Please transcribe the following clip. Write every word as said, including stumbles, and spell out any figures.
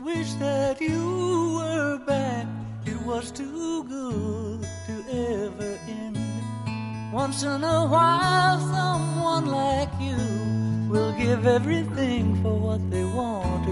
wish that you were back. It was too good to ever end. Once in a while, someone like you will give everything for what they want